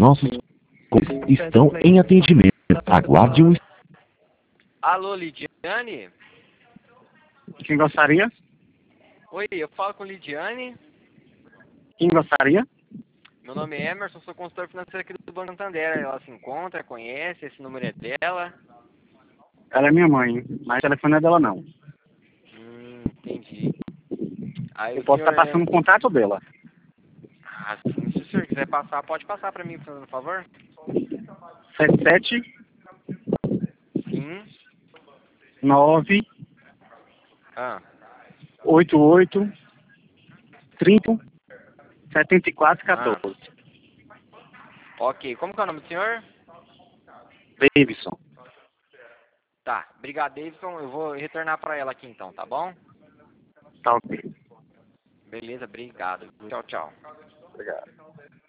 nossos estão em atendimento. Aguarde um. Alô, Lidiane? Quem gostaria? Oi, eu falo com Lidiane. Quem gostaria? Meu nome é Emerson, sou consultor financeiro aqui do Banco Santander. Ela se encontra, conhece, esse número é dela. Ela é minha mãe, mas o telefone é dela não. Entendi. Aí Eu o posso senhor... estar passando o contato dela. Ah, sim, se o senhor quiser passar, pode passar para mim, por favor? 77 Sim. 9 Ah, 88 30 74 ah. 14. Ok, como que é o nome do senhor? Davidson. Tá, obrigado, Davidson. Eu vou retornar para ela aqui então, tá bom? Tá ok. Beleza, obrigado. Tchau, tchau. Obrigado.